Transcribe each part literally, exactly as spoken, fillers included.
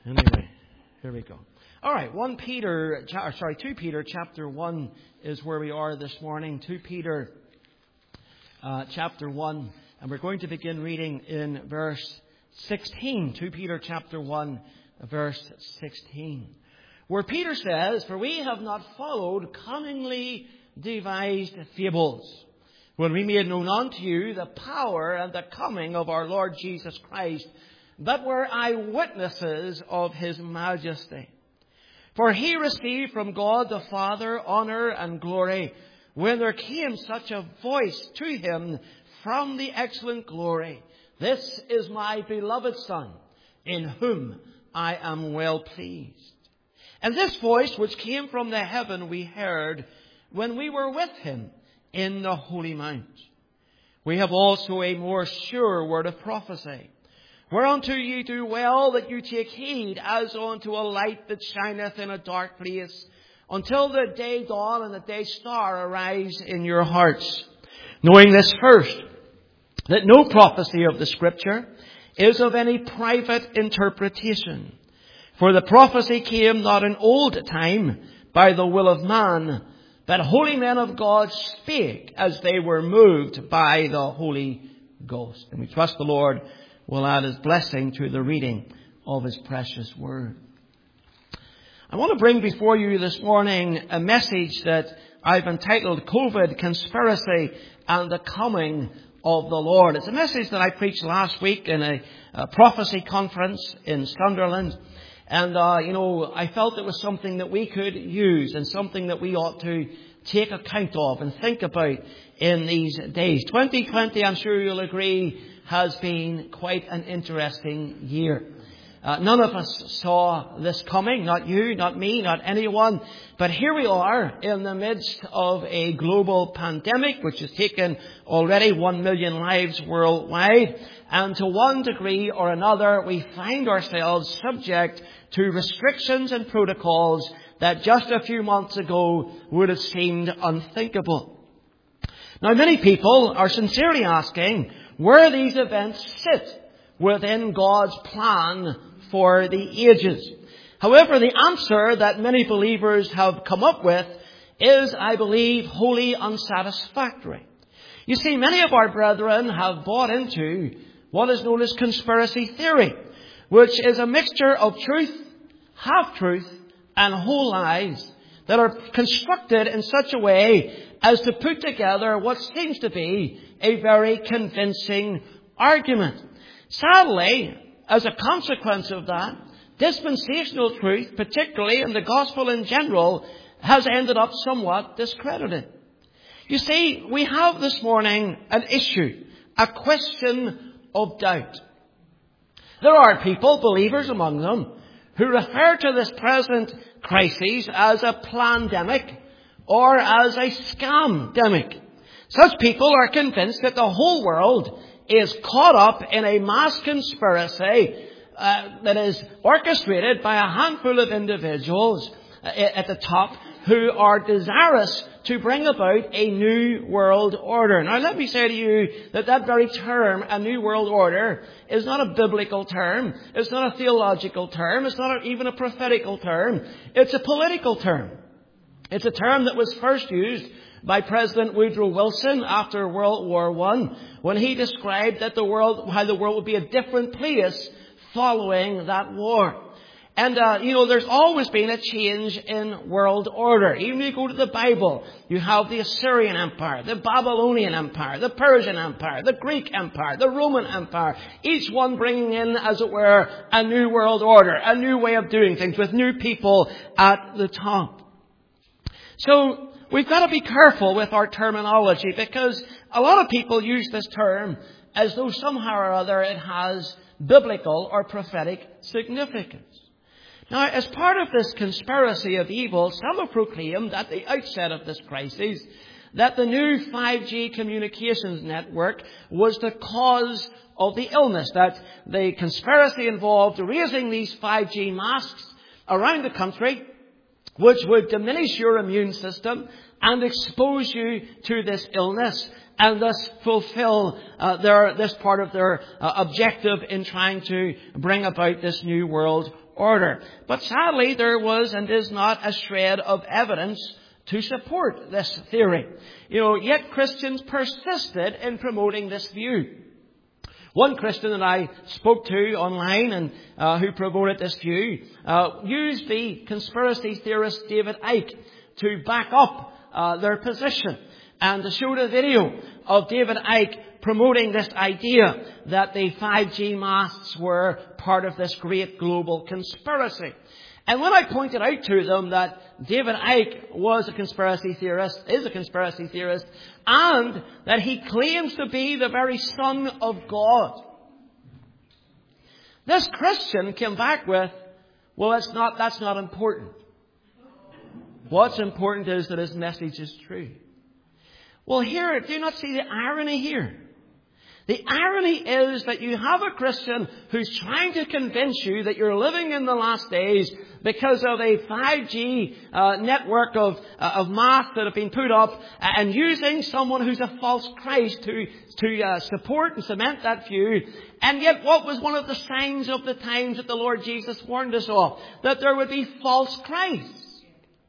Anyway, here we go. All right, one Peter, sorry, two Peter chapter one is where we are this morning. two Peter uh, chapter one, and we're going to begin reading in verse sixteen. two Peter chapter one, verse sixteen, where Peter says, "For we have not followed cunningly devised fables, when we made known unto you the power and the coming of our Lord Jesus Christ, but were eyewitnesses of his majesty. For he received from God the Father honour and glory, when there came such a voice to him from the excellent glory, This is my beloved Son, in whom I am well pleased. And this voice which came from the heaven we heard when we were with him in the holy mount. We have also a more sure word of prophecy, whereunto ye do well that you take heed as unto a light that shineth in a dark place, until the day dawn and the day star arise in your hearts. Knowing this first, that no prophecy of the Scripture is of any private interpretation. For the prophecy came not in old time by the will of man, but holy men of God spake as they were moved by the Holy Ghost." And we trust the Lord will add his blessing to the reading of his precious word. I want to bring before you this morning a message that I've entitled COVID Conspiracy and the Coming of the Lord. It's a message that I preached last week in a, a prophecy conference in Sunderland. And, uh, you know, I felt it was something that we could use and something that we ought to take account of and think about in these days. twenty twenty, I'm sure you'll agree, has been quite an interesting year. Uh, none of us saw this coming, not you, not me, not anyone. But here we are in the midst of a global pandemic which has taken already one million lives worldwide. And to one degree or another, we find ourselves subject to restrictions and protocols that just a few months ago would have seemed unthinkable. Now, many people are sincerely asking where these events sit within God's plan for the ages. However, the answer that many believers have come up with is, I believe, wholly unsatisfactory. You see, many of our brethren have bought into what is known as conspiracy theory, which is a mixture of truth, half-truth, and whole lies that are constructed in such a way as to put together what seems to be a very convincing argument. Sadly, as a consequence of that, dispensational truth, particularly in the gospel in general, has ended up somewhat discredited. You see, we have this morning an issue, a question of doubt. There are people, believers among them, who refer to this present crisis as a plandemic or as a scamdemic. Such people are convinced that the whole world is caught up in a mass conspiracy uh, that is orchestrated by a handful of individuals uh, at the top who are desirous to bring about a new world order. Now, let me say to you that that very term, a new world order, is not a biblical term. It's not a theological term. It's not even a prophetical term. It's a political term. It's a term that was first used by President Woodrow Wilson after World War One, when he described that the world, how the world would be a different place following that war. And, uh, you know, there's always been a change in world order. Even if you go to the Bible, you have the Assyrian Empire, the Babylonian Empire, the Persian Empire, the Greek Empire, the Roman Empire. Each one bringing in, as it were, a new world order, a new way of doing things with new people at the top. So we've got to be careful with our terminology, because a lot of people use this term as though somehow or other it has biblical or prophetic significance. Now, as part of this conspiracy of evil, some have proclaimed at the outset of this crisis that the new five G communications network was the cause of the illness, that the conspiracy involved raising these five G masks around the country, which would diminish your immune system and expose you to this illness, and thus fulfill uh, their, this part of their uh, objective in trying to bring about this new world Order. But sadly, there was and is not a shred of evidence to support this theory. You know, yet Christians persisted in promoting this view. One Christian that I spoke to online and uh, who promoted this view uh, used the conspiracy theorist David Icke to back up uh, their position, and to show a video of David Icke promoting this idea that the five G masts were part of this great global conspiracy. And when I pointed out to them that David Icke was a conspiracy theorist, is a conspiracy theorist, and that he claims to be the very Son of God, this Christian came back with, well, that's not, that's not important. What's important is that his message is true. Well, here, do you not see the irony here? The irony is that you have a Christian who's trying to convince you that you're living in the last days because of a five G uh, network of uh, of masts that have been put up, and using someone who's a false Christ to to uh, support and cement that view. And yet, what was one of the signs of the times that the Lord Jesus warned us of? That there would be false Christs.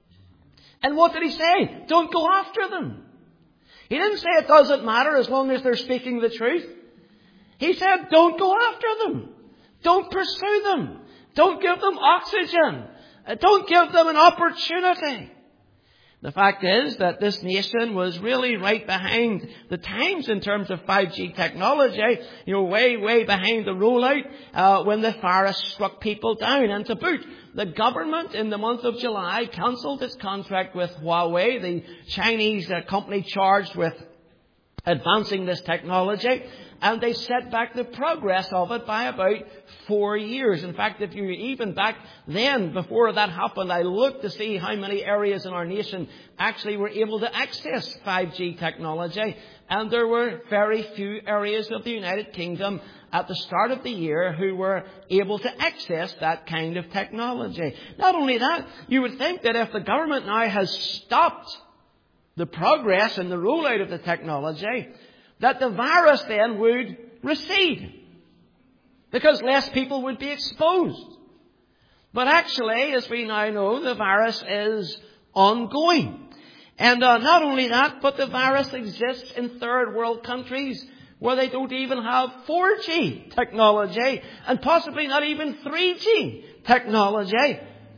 And what did he say? Don't go after them. He didn't say it doesn't matter as long as they're speaking the truth. He said, don't go after them. Don't pursue them. Don't give them oxygen. Don't give them an opportunity. The fact is that this nation was really right behind the times in terms of five G technology. You know, way, way behind the rollout uh, when the virus struck people down. And to boot, the government in the month of July cancelled its contract with Huawei, the Chinese uh, company charged with advancing this technology. And they set back the progress of it by about four years. In fact, if you even back then, before that happened, I looked to see how many areas in our nation actually were able to access five G technology. And there were very few areas of the United Kingdom at the start of the year who were able to access that kind of technology. Not only that, you would think that if the government now has stopped the progress and the rollout of the technology, that the virus then would recede, because less people would be exposed. But actually, as we now know, the virus is ongoing. And uh, not only that, but the virus exists in third world countries where they don't even have four G technology, and possibly not even three G technology.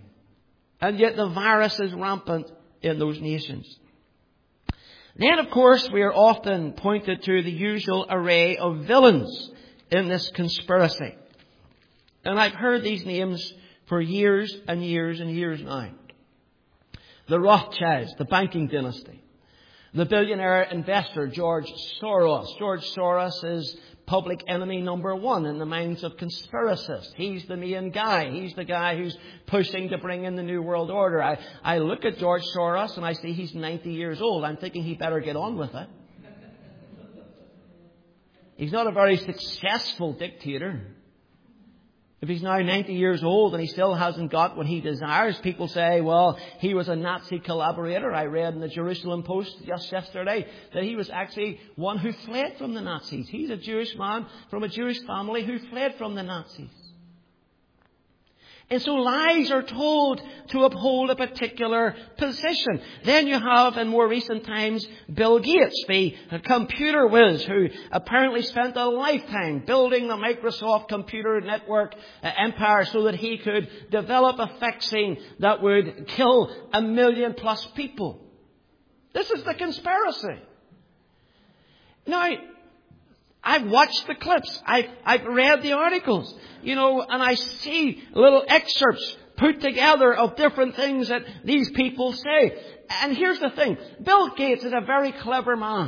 And yet the virus is rampant in those nations. Then, of course, we are often pointed to the usual array of villains in this conspiracy. And I've heard these names for years and years and years now. The Rothschilds, the banking dynasty. The billionaire investor George Soros. George Soros is public enemy number one in the minds of conspiracists. He's the main guy. He's the guy who's pushing to bring in the New World Order. I, I look at George Soros and I see he's ninety years old. I'm thinking he better get on with it. He's not a very successful dictator. If he's now ninety years old and he still hasn't got what he desires, people say, well, he was a Nazi collaborator. I read in the Jerusalem Post just yesterday that he was actually one who fled from the Nazis. He's a Jewish man from a Jewish family who fled from the Nazis. And so lies are told to uphold a particular position. Then you have, in more recent times, Bill Gates, the computer whiz, who apparently spent a lifetime building the Microsoft computer network uh, empire so that he could develop a vaccine that would kill a million plus people. This is the conspiracy. Now, I've watched the clips. I've, I've read the articles, you know, and I see little excerpts put together of different things that these people say. And here's the thing. Bill Gates is a very clever man.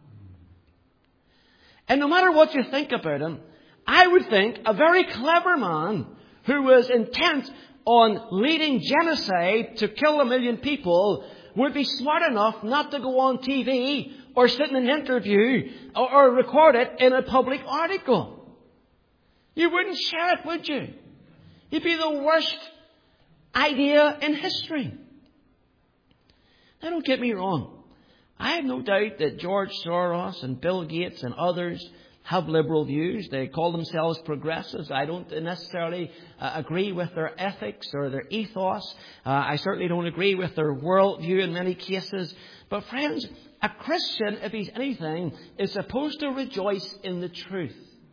And no matter what you think about him, I would think a very clever man who was intent on leading genocide to kill a million people would be smart enough not to go on T V or sit in an interview or, or record it in a public article. You wouldn't share it, would you? It'd be the worst idea in history. Now, don't get me wrong. I have no doubt that George Soros and Bill Gates and others have liberal views. They call themselves progressives. I don't necessarily uh, agree with their ethics or their ethos. Uh, I certainly don't agree with their worldview in many cases. But friends, a Christian, if he's anything, is supposed to rejoice in the truth.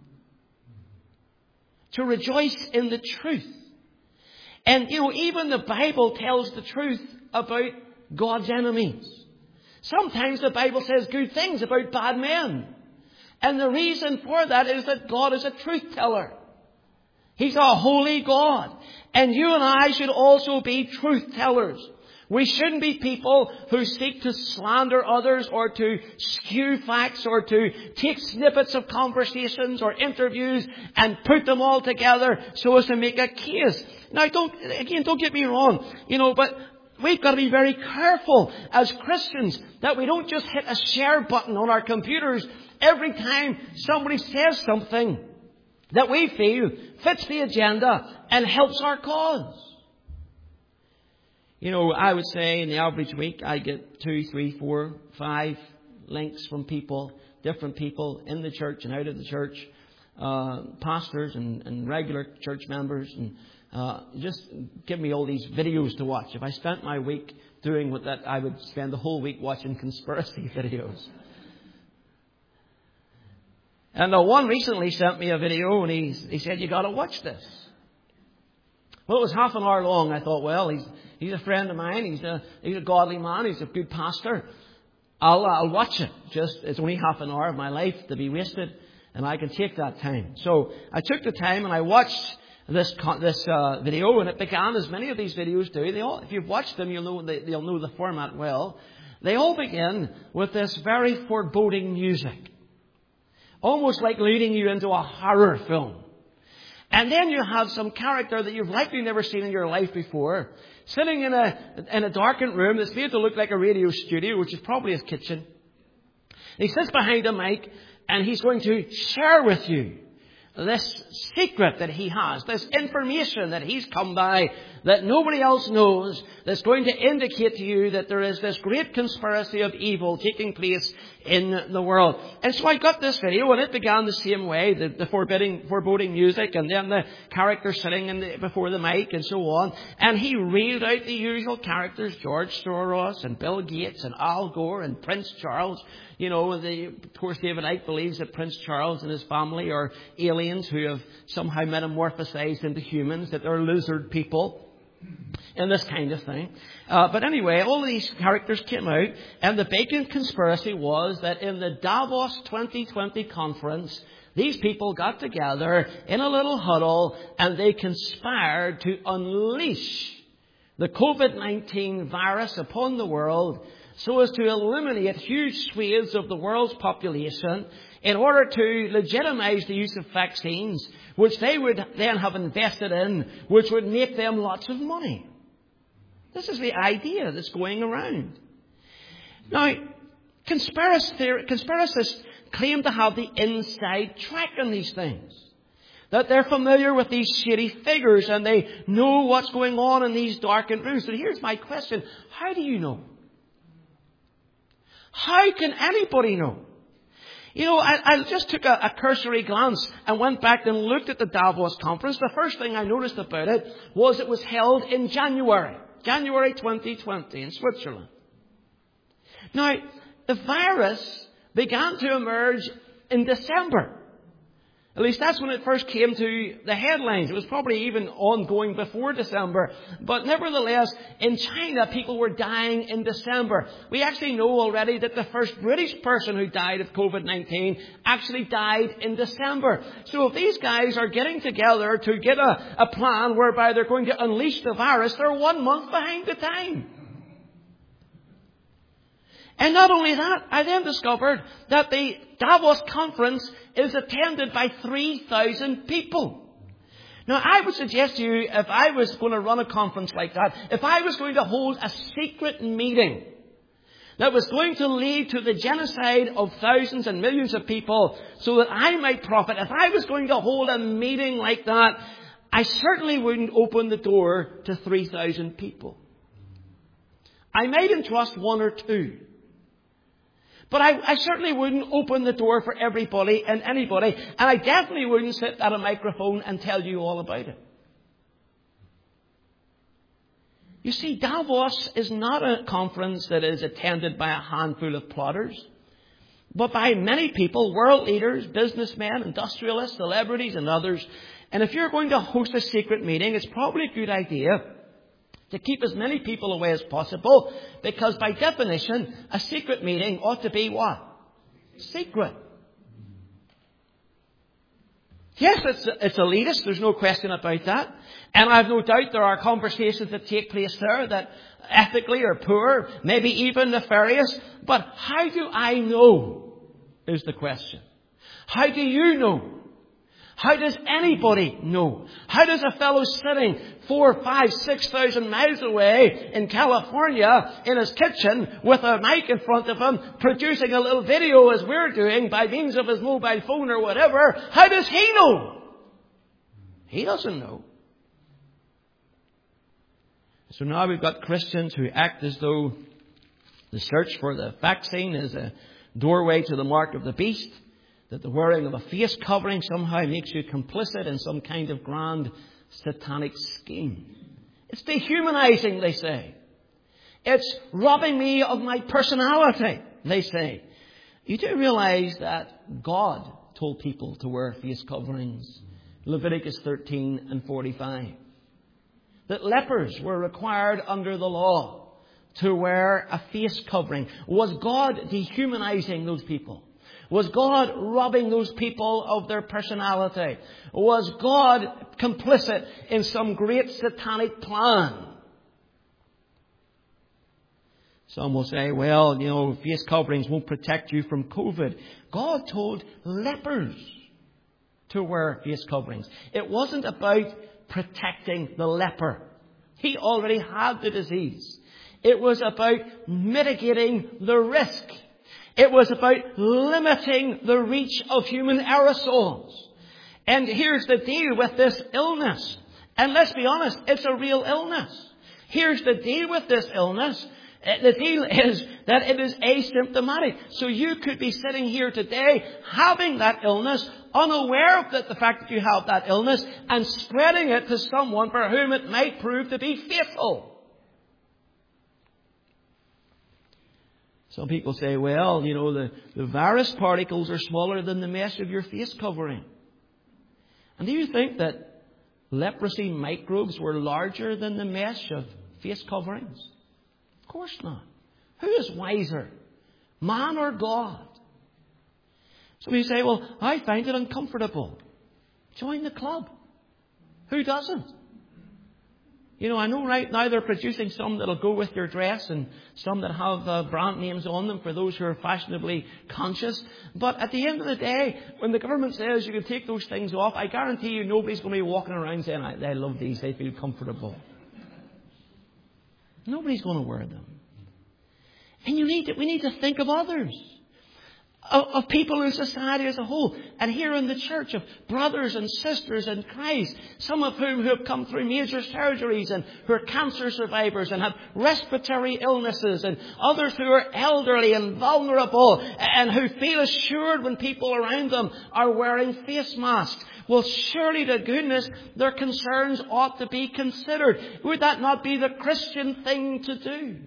To rejoice in the truth. And, you know, even the Bible tells the truth about God's enemies. Sometimes the Bible says good things about bad men. And the reason for that is that God is a truth teller. He's a holy God. And you and I should also be truth tellers. We shouldn't be people who seek to slander others or to skew facts or to take snippets of conversations or interviews and put them all together so as to make a case. Now, don't, again, don't get me wrong, you know, but we've got to be very careful as Christians that we don't just hit a share button on our computers every time somebody says something that we feel fits the agenda and helps our cause. You know, I would say in the average week I get two, three, four, five links from people, different people in the church and out of the church, uh, pastors and, and regular church members, and uh, just give me all these videos to watch. If I spent my week doing what that, I would spend the whole week watching conspiracy videos. And uh, one recently sent me a video and he, he said, "You got to watch this." Well, it was half an hour long. I thought, well, he's he's a friend of mine. He's a he's a godly man. He's a good pastor. I'll I'll watch it. Just it's only half an hour of my life to be wasted, and I can take that time. So I took the time and I watched this this uh, video, and it began as many of these videos do. They all, if you've watched them, you'll know they, you'll know the format well. They all begin with this very foreboding music, almost like leading you into a horror film. And then you have some character that you've likely never seen in your life before, sitting in a in a darkened room that's made to look like a radio studio, which is probably his kitchen. He sits behind a mic and he's going to share with you this secret that he has, this information that he's come by that nobody else knows, that's going to indicate to you that there is this great conspiracy of evil taking place in the world. And so I got this video, and it began the same way, the, the forbidding, foreboding music, and then the character sitting in the, before the mic, and so on. And he reeled out the usual characters, George Soros, and Bill Gates, and Al Gore, and Prince Charles. You know, the, of course, David Icke believes that Prince Charles and his family are aliens who have somehow metamorphosized into humans, that they're lizard people, and this kind of thing. Uh, but anyway, all of these characters came out, and the big conspiracy was that in the Davos twenty twenty conference, these people got together in a little huddle, and they conspired to unleash the COVID nineteen virus upon the world so as to eliminate huge swathes of the world's population in order to legitimize the use of vaccines, which they would then have invested in, which would make them lots of money. This is the idea that's going around. Now, conspiracists claim to have the inside track on these things, that they're familiar with these shady figures and they know what's going on in these darkened rooms. But here's my question. How do you know? How can anybody know? You know, I, I just took a, a cursory glance and went back and looked at the Davos conference. The first thing I noticed about it was it was held in January. January twenty twenty in Switzerland. Now, the virus began to emerge in December. At least that's when it first came to the headlines. It was probably even ongoing before December. But nevertheless, in China, people were dying in December. We actually know already that the first British person who died of COVID nineteen actually died in December. So if these guys are getting together to get a, a plan whereby they're going to unleash the virus, they're one month behind the time. And not only that, I then discovered that the Davos conference is attended by three thousand people. Now, I would suggest to you, if I was going to run a conference like that, if I was going to hold a secret meeting that was going to lead to the genocide of thousands and millions of people so that I might profit, if I was going to hold a meeting like that, I certainly wouldn't open the door to three thousand people. I might entrust one or two. But I, I certainly wouldn't open the door for everybody and anybody. And I definitely wouldn't sit at a microphone and tell you all about it. You see, Davos is not a conference that is attended by a handful of plotters, but by many people, world leaders, businessmen, industrialists, celebrities, and others. And if you're going to host a secret meeting, it's probably a good idea to keep as many people away as possible, because by definition, a secret meeting ought to be what? Secret. Yes, it's, it's elitist. There's no question about that. And I've no doubt there are conversations that take place there that ethically are poor, maybe even nefarious. But how do I know is the question. How do you know? How does anybody know? How does a fellow sitting four, five, six thousand miles away in California in his kitchen with a mic in front of him, producing a little video as we're doing by means of his mobile phone or whatever, how does he know? He doesn't know. So now we've got Christians who act as though the search for the vaccine is a doorway to the mark of the beast, that the wearing of a face covering somehow makes you complicit in some kind of grand satanic scheme. It's dehumanizing, they say. It's robbing me of my personality, they say. You do realize that God told people to wear face coverings. Leviticus thirteen and forty-five. That lepers were required under the law to wear a face covering. Was God dehumanizing those people? Was God robbing those people of their personality? Was God complicit in some great satanic plan? Some will say, well, you know, face coverings won't protect you from COVID. God told lepers to wear face coverings. It wasn't about protecting the leper. He already had the disease. It was about mitigating the risk. It was about limiting the reach of human aerosols. And here's the deal with this illness. And let's be honest, it's a real illness. Here's the deal with this illness. The deal is that it is asymptomatic. So you could be sitting here today having that illness, unaware of the, the fact that you have that illness, and spreading it to someone for whom it might prove to be fatal. Some people say, well, you know, the, the virus particles are smaller than the mesh of your face covering. And do you think that leprosy microbes were larger than the mesh of face coverings? Of course not. Who is wiser, man or God? So you say, well, I find it uncomfortable. Join the club. Who doesn't? You know, I know right now they're producing some that'll go with your dress and some that have uh, brand names on them for those who are fashionably conscious. But at the end of the day, when the government says you can take those things off, I guarantee you nobody's going to be walking around saying, I, I love these, they feel comfortable. Nobody's going to wear them. And you need to, we need to think of others. Of, of people in society as a whole. And here in the church, of brothers and sisters in Christ. Some of whom who have come through major surgeries and who are cancer survivors and have respiratory illnesses. And others who are elderly and vulnerable and who feel assured when people around them are wearing face masks. Well, surely to goodness, their concerns ought to be considered. Would that not be the Christian thing to do?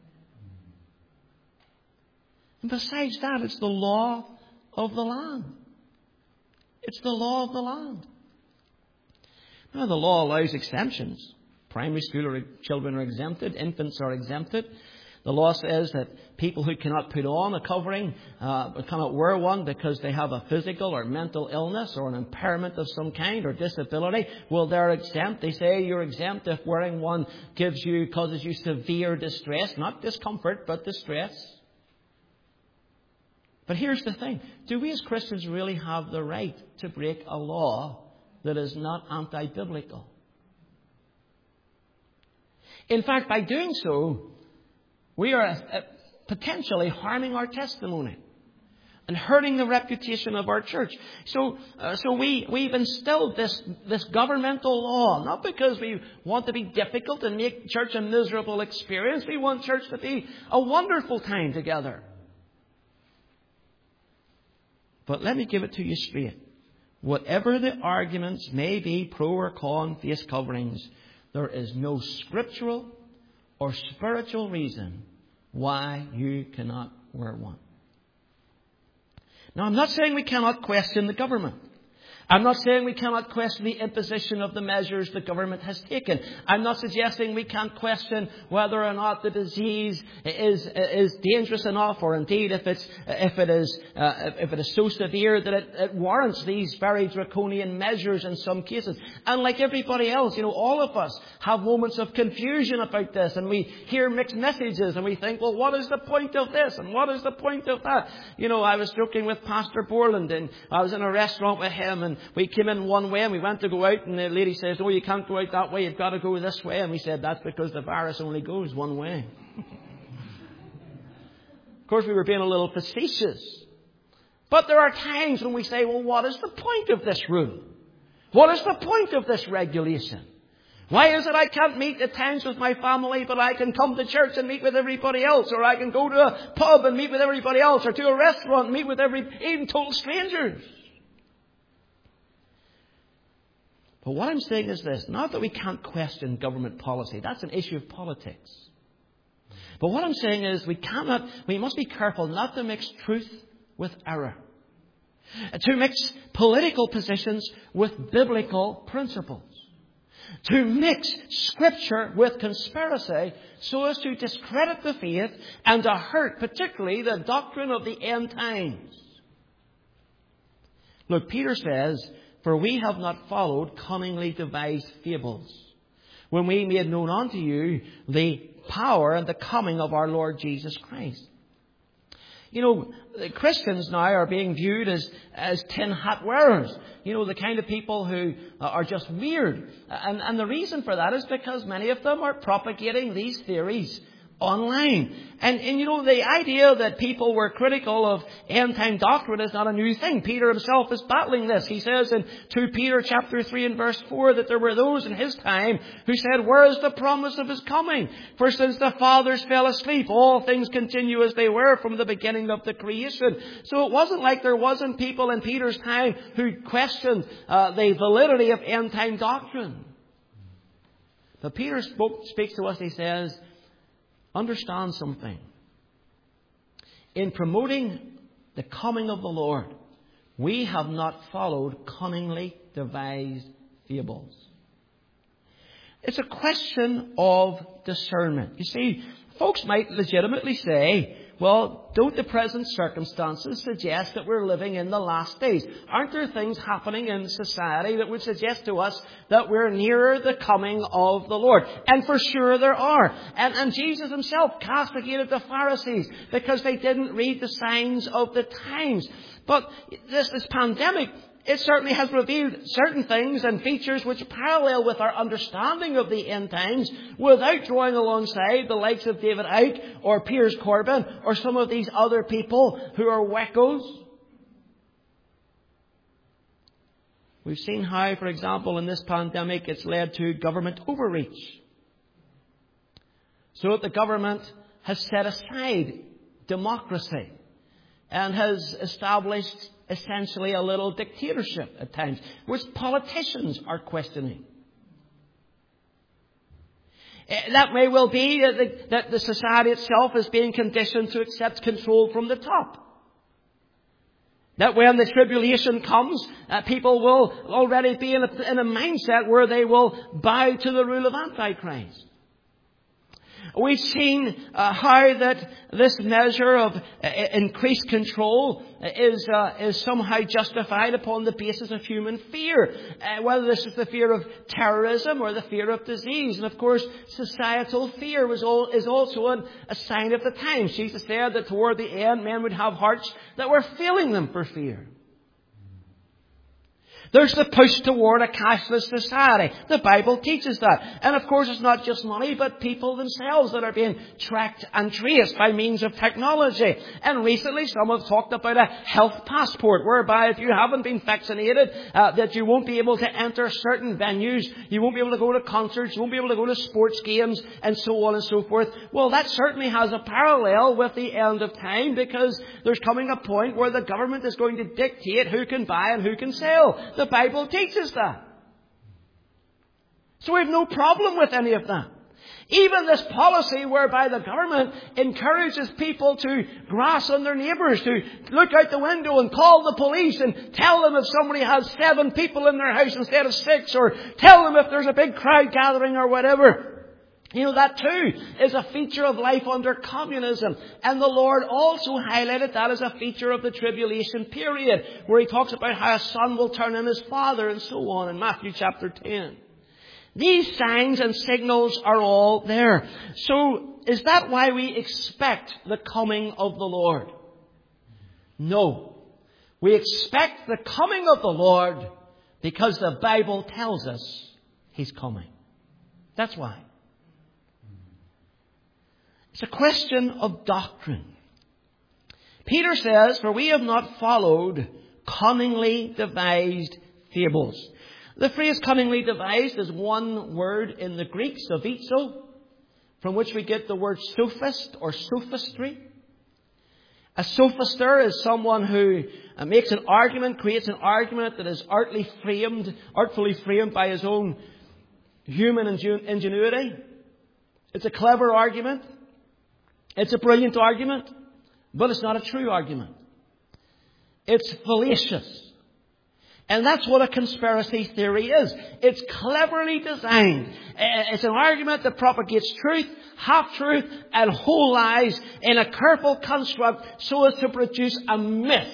And besides that, it's the law of the land. It's the law of the land. Now, the law allows exemptions. Primary school children are exempted. Infants are exempted. The law says that people who cannot put on a covering, uh, cannot wear one because they have a physical or mental illness or an impairment of some kind or disability, well, they're exempt. They say you're exempt if wearing one gives you, causes you severe distress. Not discomfort, but distress. But here's the thing. Do we as Christians really have the right to break a law that is not anti-biblical? In fact, by doing so, we are potentially harming our testimony and hurting the reputation of our church. So, uh, so we, we've instilled this, this governmental law, not because we want to be difficult and make church a miserable experience. We want church to be a wonderful time together. But let me give it to you straight. Whatever the arguments may be, pro or con face coverings, there is no scriptural or spiritual reason why you cannot wear one. Now, I'm not saying we cannot question the government. I'm not saying we cannot question the imposition of the measures the government has taken. I'm not suggesting we can't question whether or not the disease is is dangerous enough, or indeed if it's if it is uh, if it is so severe that it, it warrants these very draconian measures in some cases. And like everybody else, you know, all of us have moments of confusion about this, and we hear mixed messages, and we think, well, what is the point of this, and what is the point of that? You know, I was joking with Pastor Borland, and I was in a restaurant with him, and we came in one way and we went to go out, and the lady says, "Oh, you can't go out that way, you've got to go this way." And we said, "That's because the virus only goes one way." Of course, we were being a little facetious. But there are times when we say, well, what is the point of this rule? What is the point of this regulation? Why is it I can't meet at times with my family, but I can come to church and meet with everybody else? Or I can go to a pub and meet with everybody else, or to a restaurant and meet with every, even total strangers? But what I'm saying is this, not that we can't question government policy. That's an issue of politics. But what I'm saying is we cannot, we must be careful not to mix truth with error. To mix political positions with biblical principles. To mix Scripture with conspiracy so as to discredit the faith and to hurt particularly the doctrine of the end times. Look, Peter says, "For we have not followed cunningly devised fables, when we made known unto you the power and the coming of our Lord Jesus Christ." You know, Christians now are being viewed as, as tin hat wearers. You know, the kind of people who are just weird. And, and the reason for that is because many of them are propagating these theories online. And, and, you know, the idea that people were critical of end-time doctrine is not a new thing. Peter himself is battling this. He says in Second Peter chapter three and verse four that there were those in his time who said, "Where is the promise of his coming? For since the fathers fell asleep, all things continue as they were from the beginning of the creation." So it wasn't like there wasn't people in Peter's time who questioned uh, the validity of end-time doctrine. But Peter spoke, speaks to us, he says, understand something. In promoting the coming of the Lord, we have not followed cunningly devised fables. It's a question of discernment. You see, folks might legitimately say, well, don't the present circumstances suggest that we're living in the last days? Aren't there things happening in society that would suggest to us that we're nearer the coming of the Lord? And for sure there are. And, and Jesus himself castigated the Pharisees because they didn't read the signs of the times. But this, this pandemic, it certainly has revealed certain things and features which parallel with our understanding of the end times without drawing alongside the likes of David Icke or Piers Corbyn or some of these other people who are wackos. We've seen how, for example, in this pandemic it's led to government overreach. So that the government has set aside democracy and has established essentially a little dictatorship at times, which politicians are questioning. That may well be that the society itself is being conditioned to accept control from the top. That when the tribulation comes, uh, people will already be in a, in a mindset where they will bow to the rule of Antichrist. We've seen uh, how that this measure of uh, increased control is uh, is somehow justified upon the basis of human fear, uh, whether this is the fear of terrorism or the fear of disease. And of course, societal fear was all, is also an, a sign of the times. Jesus said that toward the end, men would have hearts that were failing them for fear. There's the push toward a cashless society. The Bible teaches that. And of course it's not just money, but people themselves that are being tracked and traced by means of technology. And recently some have talked about a health passport, whereby if you haven't been vaccinated, uh, that you won't be able to enter certain venues, you won't be able to go to concerts, you won't be able to go to sports games, and so on and so forth. Well, that certainly has a parallel with the end of time, because there's coming a point where the government is going to dictate who can buy and who can sell. The Bible teaches that. So we have no problem with any of that. Even this policy whereby the government encourages people to grass on their neighbours, to look out the window and call the police and tell them if somebody has seven people in their house instead of six, or tell them if there's a big crowd gathering or whatever. You know, that too is a feature of life under communism. And the Lord also highlighted that as a feature of the tribulation period, where He talks about how a son will turn on his father and so on in Matthew chapter ten. These signs and signals are all there. So, is that why we expect the coming of the Lord? No. We expect the coming of the Lord because the Bible tells us He's coming. That's why. It's a question of doctrine. Peter says, "For we have not followed cunningly devised fables." The phrase cunningly devised is one word in the Greek, sophizo, from which we get the word sophist or sophistry. A sophister is someone who makes an argument, creates an argument that is artfully framed, artfully framed by his own human ingenuity. It's a clever argument. It's a brilliant argument, but it's not a true argument. It's fallacious. And that's what a conspiracy theory is. It's cleverly designed. It's an argument that propagates truth, half-truth, and whole lies in a careful construct so as to produce a myth.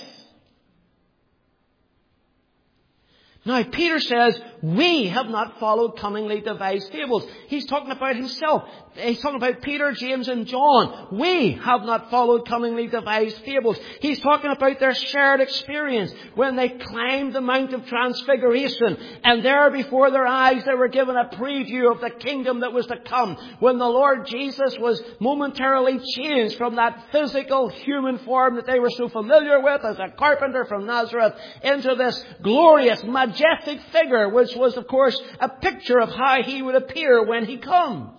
Now, Peter says, we have not followed cunningly devised fables. He's talking about himself. He's talking about Peter, James, and John. We have not followed cunningly devised fables. He's talking about their shared experience when they climbed the Mount of Transfiguration, and there before their eyes they were given a preview of the kingdom that was to come, when the Lord Jesus was momentarily changed from that physical human form that they were so familiar with as a carpenter from Nazareth into this glorious, majestic figure, which was, of course, a picture of how He would appear when He comes.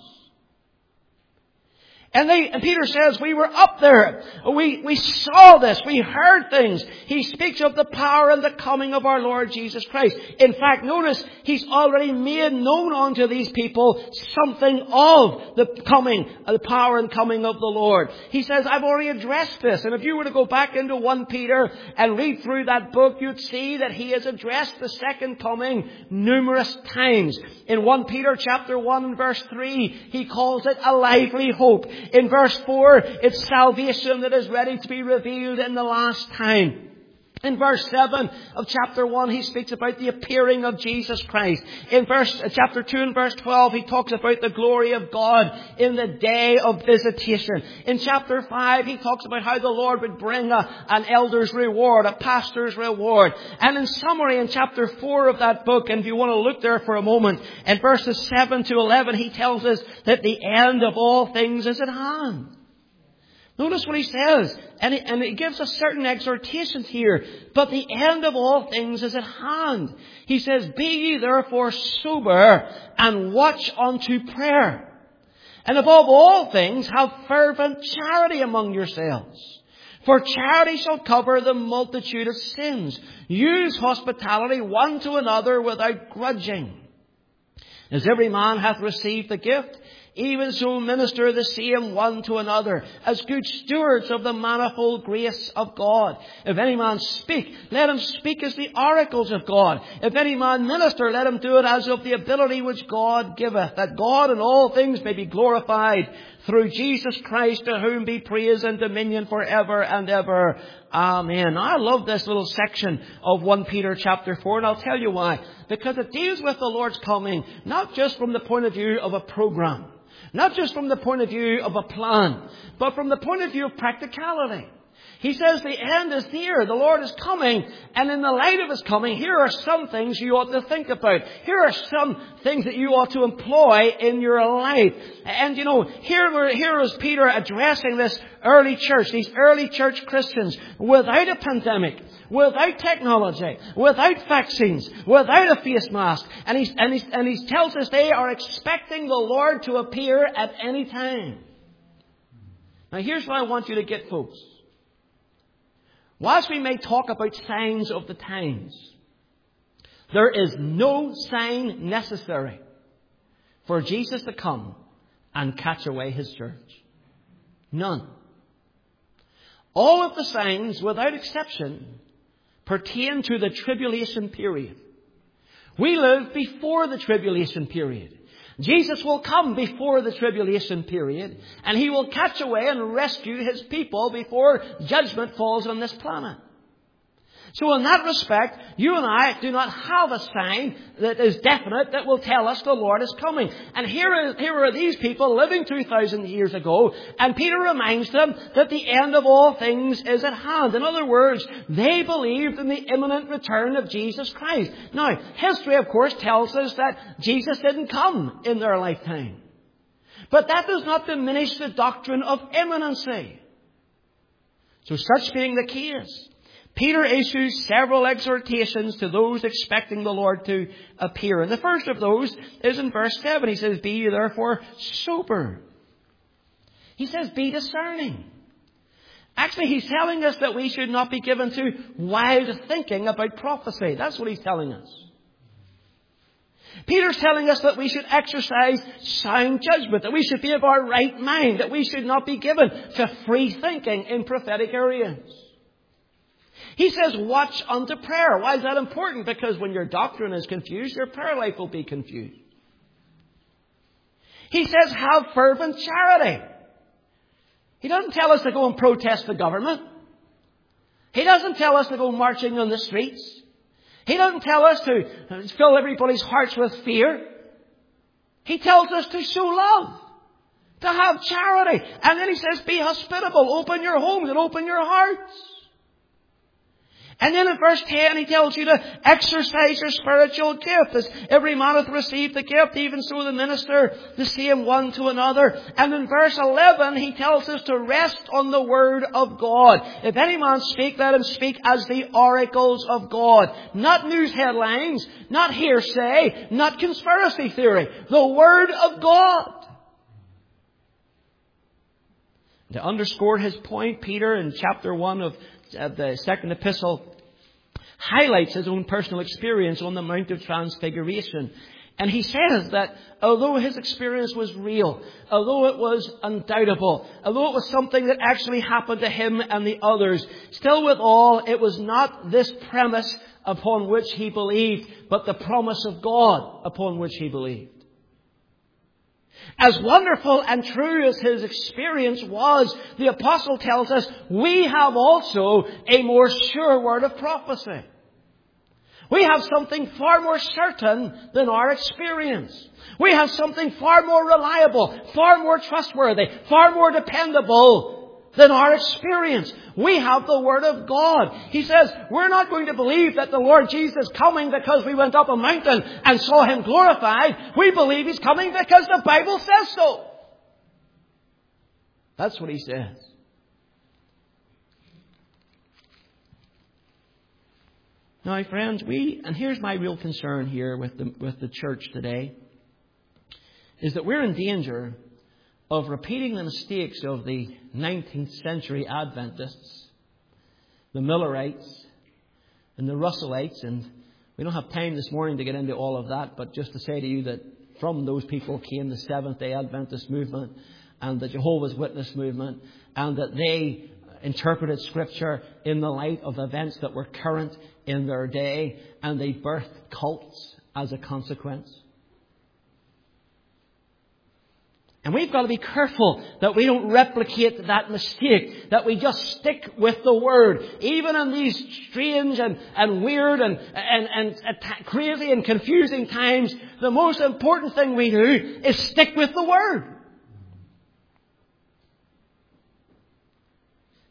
And, they, and Peter says, we were up there. We, we saw this. We heard things. He speaks of the power and the coming of our Lord Jesus Christ. In fact, notice, He's already made known unto these people something of the coming, the power and coming of the Lord. He says, I've already addressed this. And if you were to go back into First Peter and read through that book, you'd see that he has addressed the second coming numerous times. In First Peter chapter one and verse three, he calls it a lively hope. In verse four, it's salvation that is ready to be revealed in the last time. In verse seven of chapter one, he speaks about the appearing of Jesus Christ. In verse uh, chapter two and verse twelve, he talks about the glory of God in the day of visitation. In chapter five, he talks about how the Lord would bring a, an elder's reward, a pastor's reward. And in summary, in chapter four of that book, and if you want to look there for a moment, in verses seven to eleven, he tells us that the end of all things is at hand. Notice what he says, and it, and it gives us certain exhortations here. But the end of all things is at hand. He says, be ye therefore sober and watch unto prayer. And above all things, have fervent charity among yourselves. For charity shall cover the multitude of sins. Use hospitality one to another without grudging. As every man hath received the gift, even so minister the same one to another, as good stewards of the manifold grace of God. If any man speak, let him speak as the oracles of God. If any man minister, let him do it as of the ability which God giveth, that God in all things may be glorified through Jesus Christ, to whom be praise and dominion forever and ever. Amen. I love this little section of First Peter chapter four, and I'll tell you why. Because it deals with the Lord's coming, not just from the point of view of a program, not just from the point of view of a plan, but from the point of view of practicality. He says the end is near. The Lord is coming. And in the light of His coming, here are some things you ought to think about. Here are some things that you ought to employ in your life. And you know, here, we're, here is Peter addressing this early church, these early church Christians, without a pandemic, without technology, without vaccines, without a face mask. And, he's, and, he's, and he tells us they are expecting the Lord to appear at any time. Now here's what I want you to get, folks. Whilst we may talk about signs of the times, there is no sign necessary for Jesus to come and catch away His church. None. All of the signs, without exception, pertain to the tribulation period. We live before the tribulation period. Jesus will come before the tribulation period, and He will catch away and rescue His people before judgment falls on this planet. So in that respect, you and I do not have a sign that is definite that will tell us the Lord is coming. And here, is, here are these people living two thousand years ago, and Peter reminds them that the end of all things is at hand. In other words, they believed in the imminent return of Jesus Christ. Now, history, of course, tells us that Jesus didn't come in their lifetime. But that does not diminish the doctrine of imminency. So such being the case, Peter issues several exhortations to those expecting the Lord to appear. And the first of those is in verse seven. He says, "Be ye therefore sober." He says, be discerning. Actually, he's telling us that we should not be given to wild thinking about prophecy. That's what he's telling us. Peter's telling us that we should exercise sound judgment, that we should be of our right mind, that we should not be given to free thinking in prophetic areas. He says, watch unto prayer. Why is that important? Because when your doctrine is confused, your prayer life will be confused. He says, have fervent charity. He doesn't tell us to go and protest the government. He doesn't tell us to go marching on the streets. He doesn't tell us to fill everybody's hearts with fear. He tells us to show love, to have charity. And then he says, be hospitable. Open your homes and open your hearts. And then in verse ten, he tells you to exercise your spiritual gift. As every man hath received the gift, even so the minister the same one to another. And in verse eleven, he tells us to rest on the word of God. If any man speak, let him speak as the oracles of God. Not news headlines, not hearsay, not conspiracy theory. The word of God. To underscore his point, Peter in chapter one of the second epistle highlights his own personal experience on the Mount of Transfiguration. And he says that although his experience was real, although it was undoubtable, although it was something that actually happened to him and the others, still withal, it was not this premise upon which he believed, but the promise of God upon which he believed. As wonderful and true as his experience was, the apostle tells us, we have also a more sure word of prophecy. We have something far more certain than our experience. We have something far more reliable, far more trustworthy, far more dependable than our experience. We have the Word of God. He says, we're not going to believe that the Lord Jesus is coming because we went up a mountain and saw Him glorified. We believe He's coming because the Bible says so. That's what he says. Now, friends, we, and here's my real concern here with the, with the church today, is that we're in danger of repeating the mistakes of the nineteenth century Adventists, the Millerites and the Russellites. And we don't have time this morning to get into all of that, but just to say to you that from those people came the Seventh-day Adventist movement and the Jehovah's Witness movement, and that they interpreted Scripture in the light of events that were current in their day, and they birthed cults as a consequence. And we've got to be careful that we don't replicate that mistake, that we just stick with the Word. Even in these strange and, and weird and, and, and crazy and confusing times, the most important thing we do is stick with the Word.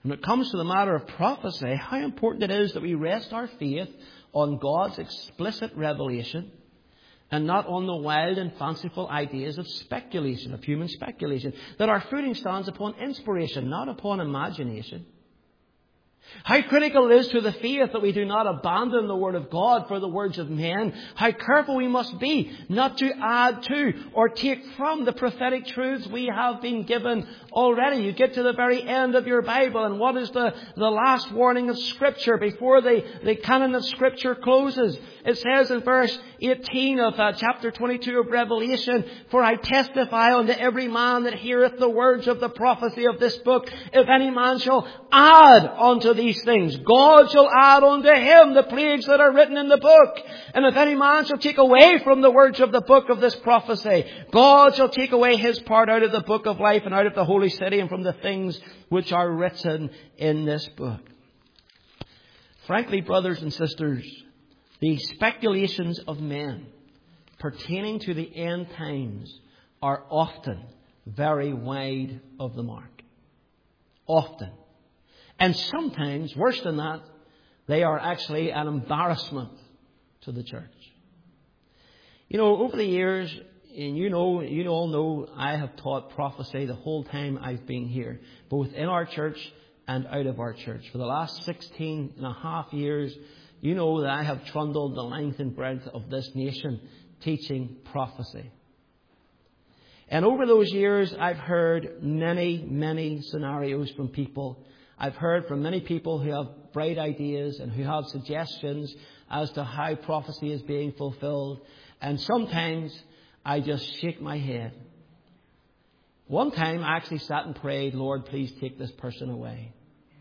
When it comes to the matter of prophecy, how important it is that we rest our faith on God's explicit revelation and not on the wild and fanciful ideas of speculation, of human speculation. That our footing stands upon inspiration, not upon imagination. How critical it is to the faith that we do not abandon the Word of God for the words of men. How careful we must be not to add to or take from the prophetic truths we have been given already. You get to the very end of your Bible, and what is the, the last warning of Scripture before the, the canon of Scripture closes? It says in verse eighteen of uh, chapter twenty-two of Revelation, "For I testify unto every man that heareth the words of the prophecy of this book, if any man shall add unto these things, God shall add unto him the plagues that are written in the book. And if any man shall take away from the words of the book of this prophecy, God shall take away his part out of the book of life and out of the holy city and from the things which are written in this book." Frankly, brothers and sisters, the speculations of men pertaining to the end times are often very wide of the mark. Often. And sometimes, worse than that, they are actually an embarrassment to the church. You know, over the years, and you know, you all know, I have taught prophecy the whole time I've been here, both in our church and out of our church. For the last sixteen and a half years, you know that I have trundled the length and breadth of this nation teaching prophecy. And over those years, I've heard many, many scenarios from people. I've heard from many people who have bright ideas and who have suggestions as to how prophecy is being fulfilled. And sometimes I just shake my head. One time I actually sat and prayed, "Lord, please take this person away."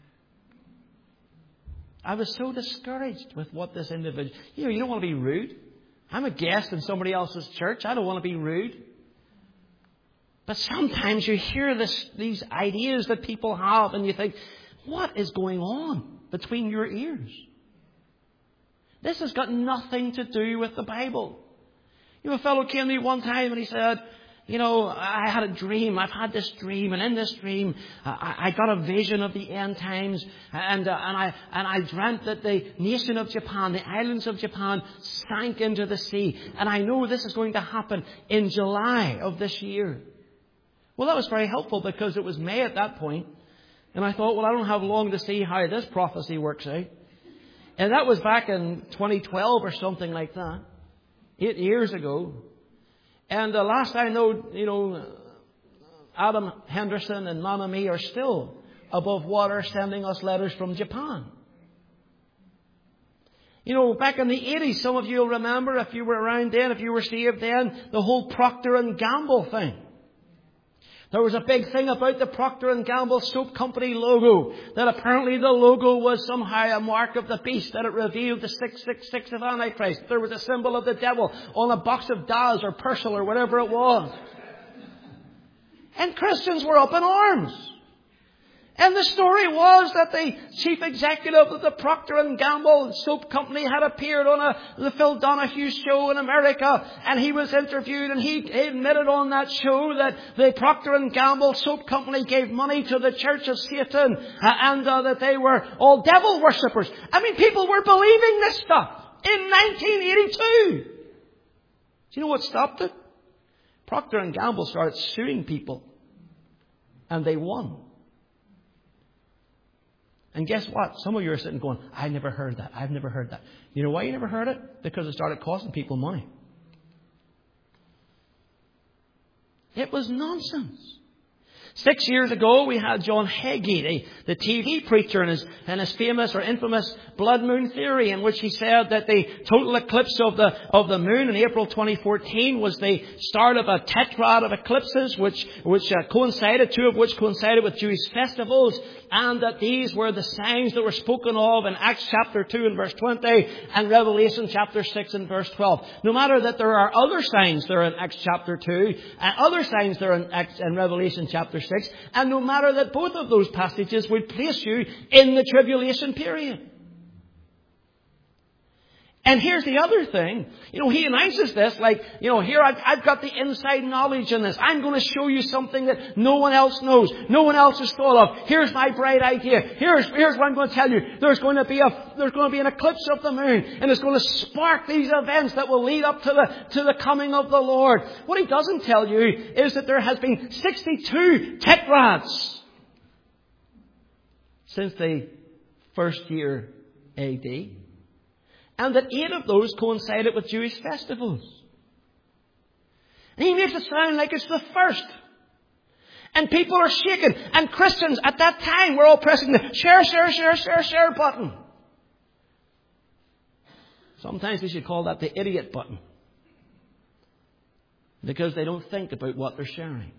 I was so discouraged with what this individual... You know, you don't want to be rude. I'm a guest in somebody else's church. I don't want to be rude. But sometimes you hear this, these ideas that people have and you think, what is going on between your ears? This has got nothing to do with the Bible. You know, a fellow came to me one time and he said, you know, I had a dream. I've had this dream, and in this dream, I, I got a vision of the end times, and uh, and I and I dreamt that the nation of Japan, the islands of Japan, sank into the sea, and I know this is going to happen in July of this year. Well, that was very helpful because it was May at that point, and I thought, well, I don't have long to see how this prophecy works out. And that was back in twenty twelve or something like that, eight years ago. And uh, last I know, you know, Adam Henderson and Mama Me are still above water sending us letters from Japan. You know, back in the eighties, some of you will remember, if you were around then, if you were saved then, the whole Procter and Gamble thing. There was a big thing about the Procter and Gamble Soap Company logo, that apparently the logo was somehow a mark of the beast, that it revealed the six six six of Antichrist. There was a symbol of the devil on a box of Daz or Persil or whatever it was. And Christians were up in arms. And the story was that the chief executive of the Procter and Gamble Soap Company had appeared on a, the Phil Donahue show in America, and he was interviewed, and he admitted on that show that the Procter and Gamble Soap Company gave money to the Church of Satan, uh, and uh, that they were all devil worshippers. I mean, people were believing this stuff in nineteen eighty-two. Do you know what stopped it? Procter and Gamble started suing people, and they won. And guess what? Some of you are sitting going, I never heard that. I've never heard that. You know why you never heard it? Because it started costing people money. It was nonsense. Six years ago, we had John Hagee, the, the T V preacher, and his, and his famous or infamous blood moon theory, in which he said that the total eclipse of the of the moon in April twenty fourteen was the start of a tetrad of eclipses, which which uh, coincided, two of which coincided with Jewish festivals, and that these were the signs that were spoken of in Acts chapter two and verse twenty and Revelation chapter six and verse twelve. No matter that there are other signs there in Acts chapter two and other signs there in Acts and Revelation chapter six, and no matter that both of those passages would place you in the tribulation period. And here's the other thing. You know, he announces this like, you know, here I've, I've got the inside knowledge in this. I'm going to show you something that no one else knows. No one else has thought of. Here's my bright idea. Here's, here's what I'm going to tell you. There's going to be a, there's going to be an eclipse of the moon. And it's going to spark these events that will lead up to the, to the coming of the Lord. What he doesn't tell you is that there has been sixty-two tetrads since the first year A D. And that eight of those coincided with Jewish festivals. And he makes it sound like it's the first. And people are shaken. And Christians at that time were all pressing the share, share, share, share, share button. Sometimes we should call that the idiot button. Because they don't think about what they're sharing.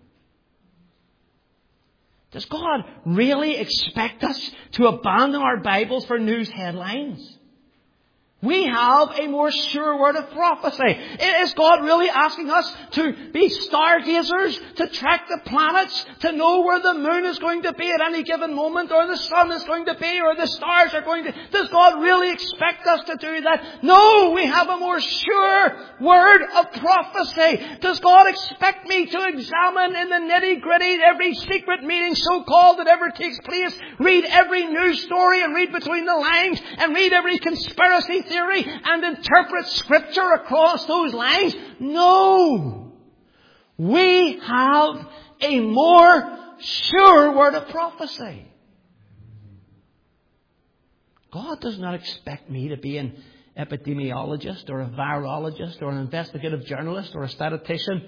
Does God really expect us to abandon our Bibles for news headlines? We have a more sure word of prophecy. Is God really asking us to be stargazers, to track the planets, to know where the moon is going to be at any given moment, or the sun is going to be, or the stars are going to... Does God really expect us to do that? No, we have a more sure word of prophecy. Does God expect me to examine in the nitty-gritty every secret meeting so-called that ever takes place, read every news story and read between the lines, and read every conspiracy theory and interpret Scripture across those lines? No. We have a more sure word of prophecy. God does not expect me to be an epidemiologist or a virologist or an investigative journalist or a statistician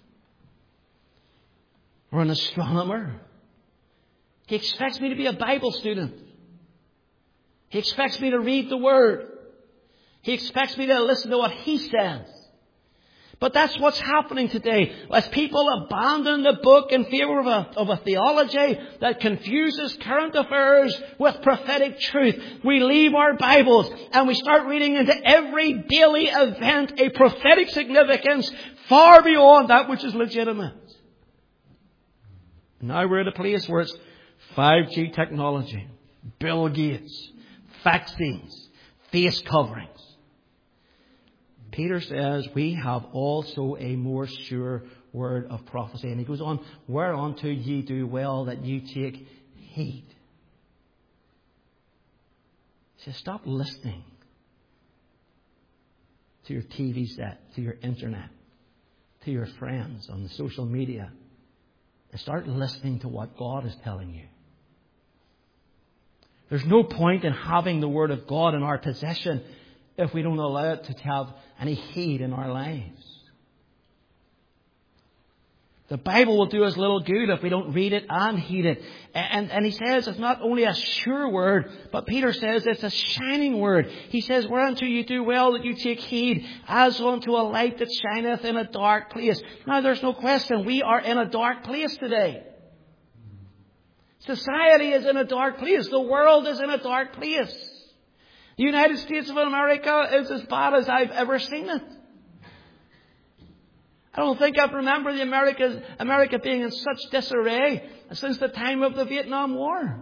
or an astronomer. He expects me to be a Bible student. He expects me to read the Word. He expects me to listen to what He says. But that's what's happening today. As people abandon the book in favor of a, of a theology that confuses current affairs with prophetic truth, we leave our Bibles and we start reading into every daily event a prophetic significance far beyond that which is legitimate. Now we're at a place where it's five G technology, Bill Gates, vaccines, face coverings. Peter says we have also a more sure word of prophecy. And he goes on, whereunto ye do well that you take heed. He says, stop listening to your T V set, to your internet, to your friends on the social media. And start listening to what God is telling you. There's no point in having the Word of God in our possession if we don't allow it to have any heed in our lives. The Bible will do us little good if we don't read it and heed it. And, and he says it's not only a sure word, but Peter says it's a shining word. He says, whereunto you do well that you take heed, as unto a light that shineth in a dark place. Now there's no question, we are in a dark place today. Society is in a dark place. The world is in a dark place. The United States of America is as bad as I've ever seen it. I don't think I remember the America, America being in such disarray since the time of the Vietnam War.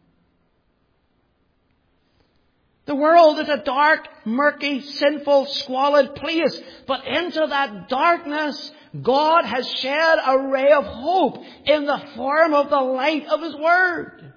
The world is a dark, murky, sinful, squalid place. But into that darkness, God has shed a ray of hope in the form of the light of His Word.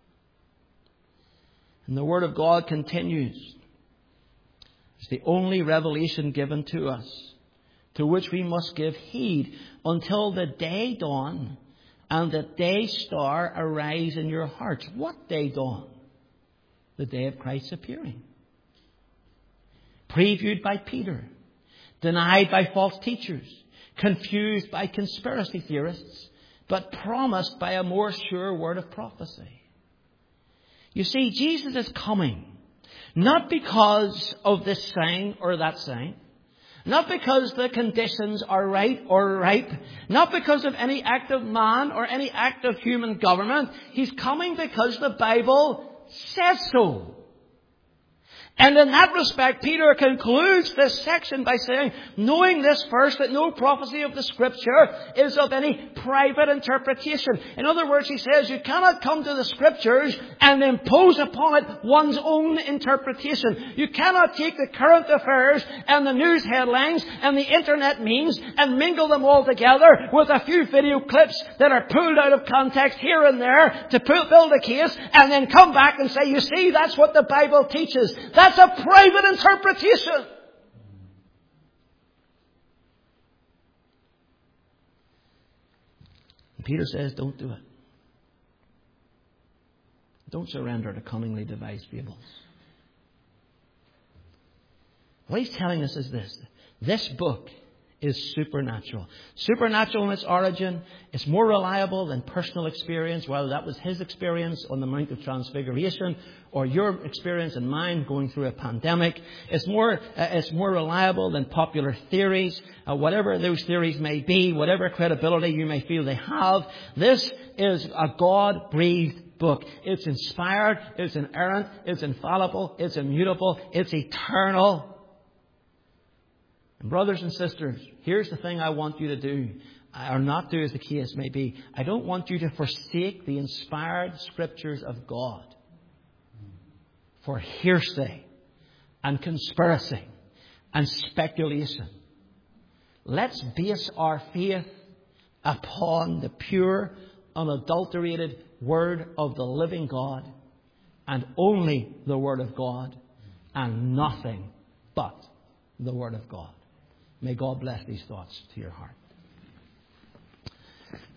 And the Word of God continues. It's the only revelation given to us, to which we must give heed until the day dawn and the day star arise in your hearts. What day dawn? The day of Christ's appearing. Previewed by Peter, denied by false teachers, confused by conspiracy theorists, but promised by a more sure word of prophecy. You see, Jesus is coming, not because of this sign or that sign, not because the conditions are right or ripe, not because of any act of man or any act of human government. He's coming because the Bible says so. And in that respect, Peter concludes this section by saying, knowing this first, that no prophecy of the Scripture is of any private interpretation. In other words, he says, you cannot come to the Scriptures and impose upon it one's own interpretation. You cannot take the current affairs and the news headlines and the internet memes and mingle them all together with a few video clips that are pulled out of context here and there to build a case, and then come back and say, you see, that's what the Bible teaches. That's a private interpretation. And Peter says, don't do it. Don't surrender to cunningly devised fables. What he's telling us is this. This book is supernatural. Supernatural in its origin. It's more reliable than personal experience, whether that was his experience on the Mount of Transfiguration or your experience and mine going through a pandemic. It's more, uh, it's more reliable than popular theories, uh, whatever those theories may be, whatever credibility you may feel they have. This is a God-breathed book. It's inspired, it's inerrant, it's infallible, it's immutable, it's eternal. And brothers and sisters, here's the thing I want you to do, or not do as the case may be. I don't want you to forsake the inspired Scriptures of God for hearsay and conspiracy and speculation. Let's base our faith upon the pure, unadulterated Word of the living God, and only the Word of God, and nothing but the Word of God. May God bless these thoughts to your heart.